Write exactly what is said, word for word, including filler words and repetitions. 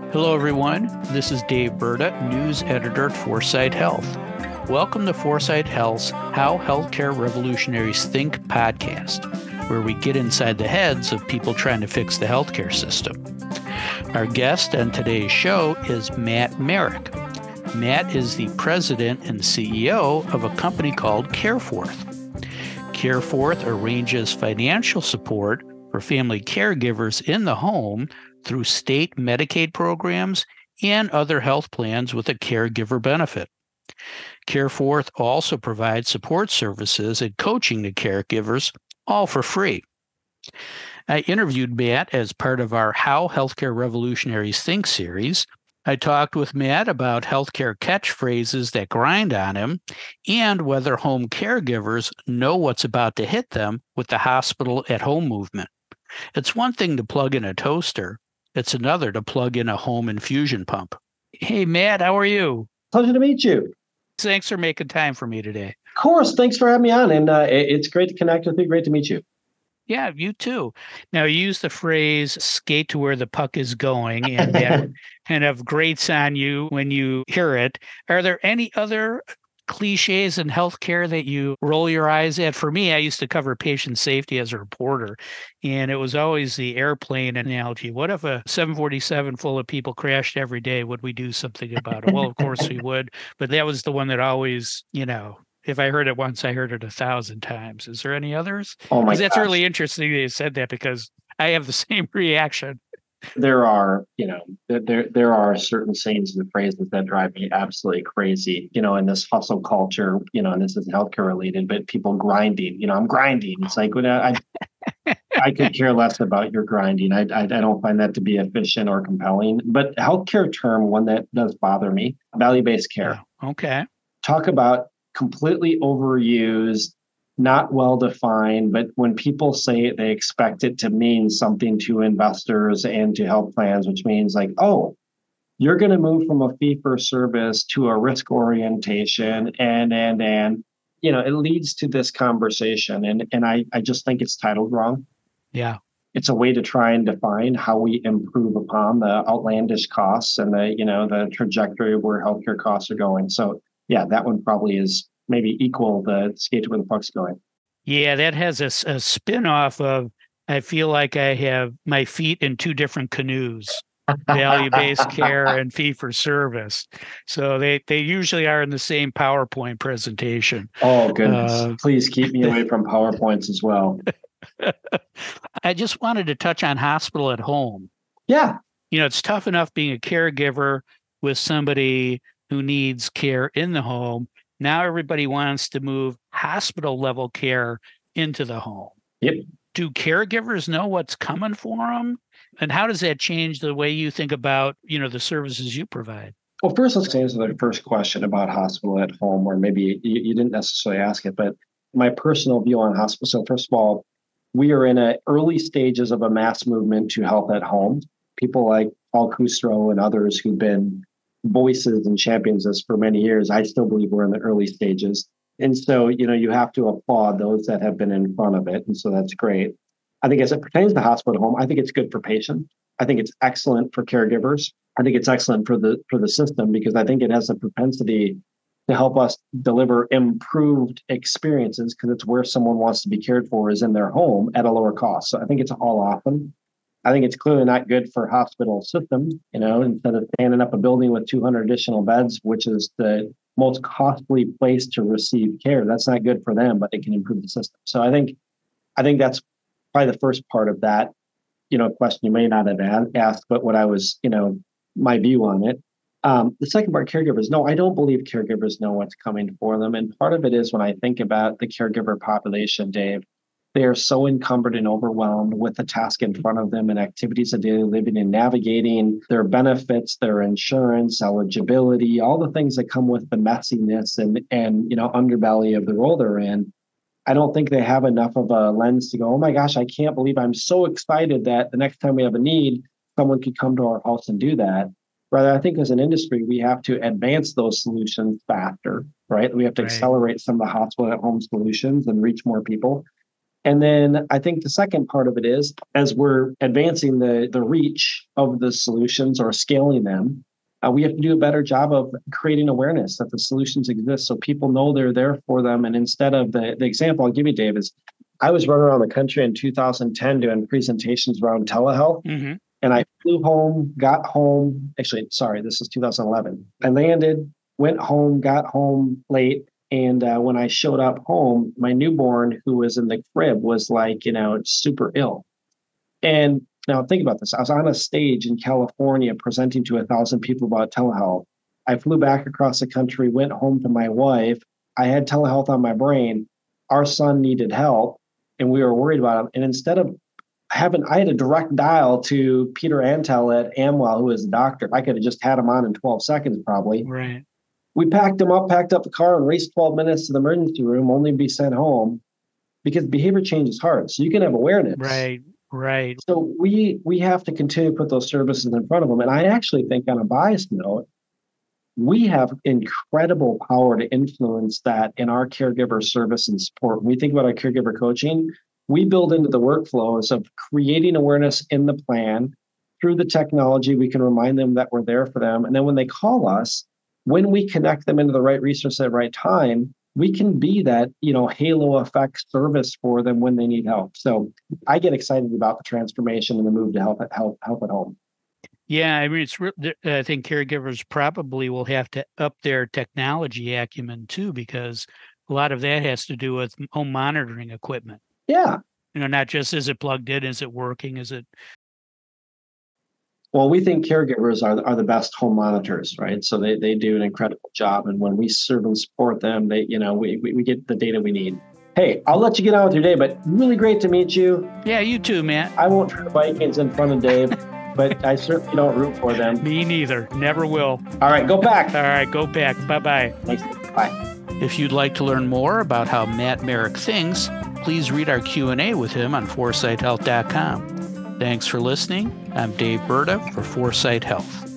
Hello, everyone. This is Dave Berta, news editor at Foresight Health. Welcome to Foresight Health's How Healthcare Revolutionaries Think podcast, where we get inside the heads of people trying to fix the healthcare system. Our guest on today's show is Matt Merrick. Matt is the president and C E O of a company called CareForth. CareForth arranges financial support for family caregivers in the home through state Medicaid programs and other health plans with a caregiver benefit. CareForth also provides support services and coaching to caregivers, all for free. I interviewed Matt as part of our How Healthcare Revolutionaries Think series. I talked with Matt about healthcare catchphrases that grind on him and whether home caregivers know what's about to hit them with the hospital at home movement. It's one thing to plug in a toaster. It's another to plug in a home infusion pump. Hey, Matt, how are you? Pleasure to meet you. Thanks for making time for me today. Of course. Thanks for having me on. And uh, it's great to connect with you. Great to meet you. Yeah, you too. Now, you use the phrase skate to where the puck is going, and that kind of grates on you when you hear it. Are there any other cliches in healthcare that you roll your eyes at? For me, I used to cover patient safety as a reporter, and it was always the airplane analogy. What if a seven forty-seven full of people crashed every day? Would we do something about it? Well, of course we would, but that was the one that always, you know, if I heard it once, I heard it a thousand times. Is there any others? Oh my gosh. That's really interesting that you said that because I have the same reaction. There are, you know, there there are certain sayings and phrases that drive me absolutely crazy, you know, in this hustle culture, you know, and this is healthcare related, but people grinding, you know, I'm grinding. It's like, when I, I could care less about your grinding. I, I I don't find that to be efficient or compelling. But healthcare term, one that does bother me, value-based care. Yeah. Okay. Talk about completely overused, not well defined, but when people say it, they expect it to mean something to investors and to health plans, which means like, oh, you're going to move from a fee for service to a risk orientation, and and and you know, it leads to this conversation, and and I I just think it's titled wrong. Yeah. It's a way to try and define how we improve upon the outlandish costs and the, you know, the trajectory of where healthcare costs are going. So yeah, that one probably is maybe equal the skate to where the puck's going. Yeah, that has a, a spin-off of, I feel like I have my feet in two different canoes, value-based care and fee-for-service. So they, they usually are in the same PowerPoint presentation. Oh, goodness. Uh, Please keep me away from PowerPoints as well. I just wanted to touch on hospital at home. Yeah. You know, it's tough enough being a caregiver with somebody who needs care in the home. Now everybody wants to move hospital level care into the home. Yep. Do caregivers know what's coming for them? And how does that change the way you think about, you know, the services you provide? Well, first, let's answer the first question about hospital at home, or maybe you, you didn't necessarily ask it, but my personal view on hospital. So first of all, we are in a early stages of a mass movement to health at home. People like Paul Kustrow and others who've been voices and champions this for many years. I still believe we're in the early stages. And so, you know, you have to applaud those that have been in front of it. And so that's great. I think as it pertains to hospital home, I think it's good for patients. I think it's excellent for caregivers. I think it's excellent for the for the system because I think it has a propensity to help us deliver improved experiences because it's where someone wants to be cared for is in their home at a lower cost. So I think it's all often. I think it's clearly not good for hospital systems, you know, instead of standing up a building with two hundred additional beds, which is the most costly place to receive care. That's not good for them, but it can improve the system. So I think, I think that's probably the first part of that, you know, question you may not have asked, but what I was, you know, my view on it. Um, the second part, caregivers. No, I don't believe caregivers know what's coming for them. And part of it is when I think about the caregiver population, Dave, they are so encumbered and overwhelmed with the task in front of them and activities of daily living and navigating their benefits, their insurance, eligibility, all the things that come with the messiness and, and you know, underbelly of the role they're in. I don't think they have enough of a lens to go, oh my gosh, I can't believe I'm so excited that the next time we have a need, someone could come to our house and do that. Rather, I think as an industry, we have to advance those solutions faster, right? We have to Right. accelerate some of the hospital at home solutions and reach more people. And then I think the second part of it is, as we're advancing the, the reach of the solutions or scaling them, uh, we have to do a better job of creating awareness that the solutions exist so people know they're there for them. And instead of the, the example I'll give you, Dave, is I was running around the country in two thousand ten doing presentations around telehealth. Mm-hmm. And I flew home, got home. Actually, sorry, this is two thousand eleven. I landed, went home, got home late. And uh, when I showed up home, my newborn, who was in the crib, was like, you know, super ill. And now think about this. I was on a stage in California presenting to a thousand people about telehealth. I flew back across the country, went home to my wife. I had telehealth on my brain. Our son needed help, and we were worried about him. And instead of having, I had a direct dial to Peter Antel at Amwell, who was the doctor. I could have just had him on in twelve seconds, probably. Right. We packed him up, packed up the car, and raced twelve minutes to the emergency room, only to be sent home, because behavior change is hard. So you can have awareness. Right, right. So we we have to continue to put those services in front of them. And I actually think, on a biased note, we have incredible power to influence that in our caregiver service and support. When we think about our caregiver coaching, we build into the workflows of creating awareness in the plan. Through the technology, we can remind them that we're there for them. And then when they call us, when we connect them into the right resource at the right time, we can be that, you know, halo effect service for them when they need help. So I get excited about the transformation and the move to help help help at home. Yeah, I mean, it's. Re- I think caregivers probably will have to up their technology acumen too, because a lot of that has to do with home monitoring equipment. Yeah. You know, not just is it plugged in, is it working, is it? Well, we think caregivers are, are the best home monitors, right? So they, they do an incredible job. And when we serve and support them, they, you know, we, we, we get the data we need. Hey, I'll let you get on with your day, but really great to meet you. Yeah, you too, man. I won't turn the Vikings in front of Dave, but I certainly don't root for them. Me neither. Never will. All right, go back. All right, go back. Bye-bye. Thanks. Bye. If you'd like to learn more about how Matt Merrick thinks, please read our Q and A with him on foresight health dot com. Thanks for listening. I'm Dave Burda for Foresight Health.